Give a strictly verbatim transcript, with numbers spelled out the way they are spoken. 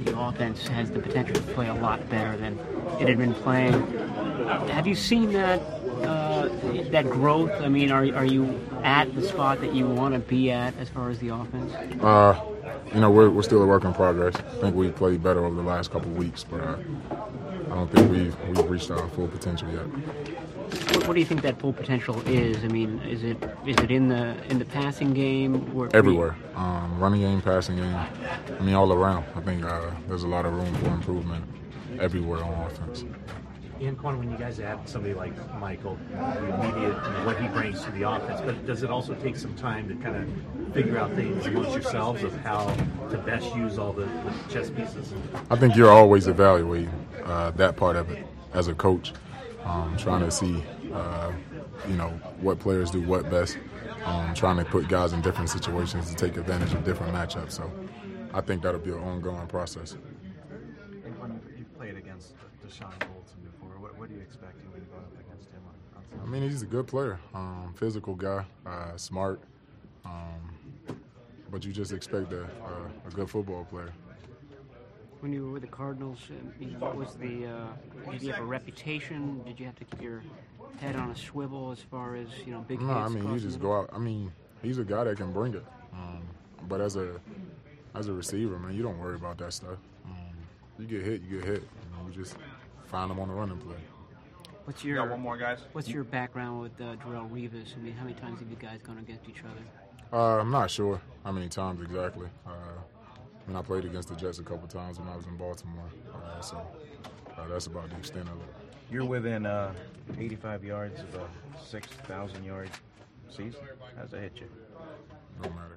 the offense has the potential to play a lot better than it had been playing. Have you seen that uh, that growth? I mean, are are you at the spot that you want to be at as far as the offense? Uh, you know, we're we're still a work in progress. I think we played better over the last couple of weeks, but uh, I don't think we've we've reached our full potential yet. What, what do you think that full potential is? I mean, is it is it in the in the passing game? Or everywhere, um, running game, passing game. I mean, all around. I think uh, there's a lot of room for improvement everywhere on offense. Ian, Quan, when you guys add somebody like Michael, the immediate, you know, what he brings to the offense, but does it also take some time to kind of figure out things amongst yourselves of how to best use all the, the chess pieces? I think you're always evaluating uh, that part of it as a coach, um, trying to see, uh, you know, what players do what best, um, trying to put guys in different situations to take advantage of different matchups. So I think that'll be an ongoing process. And when you've played against Deshaun Bolton before, what, what are you expecting when you go up against him on, on Sunday? I mean, he's a good player, um, physical guy, uh, smart, um, but you just expect a, a, a good football player. When you were with the Cardinals, I mean, what was the? Uh, did you have a reputation? Did you have to keep your head on a swivel as far as you know big? No, hits I mean you just go out. I mean, he's a guy that can bring it, um, but as a as a receiver, man, you don't worry about that stuff. Um, you get hit, you get hit. You know, you just find them on the running play. What's your you got one more, guys? What's your background with uh, Darrelle Revis? I mean, how many times have you guys gone against each other? Uh, I'm not sure how many times exactly. Uh, I mean, I played against the Jets a couple times when I was in Baltimore, uh, so uh, that's about the extent of it. You're within uh, eighty-five yards of a six thousand yard season. How's that hit you? No matter.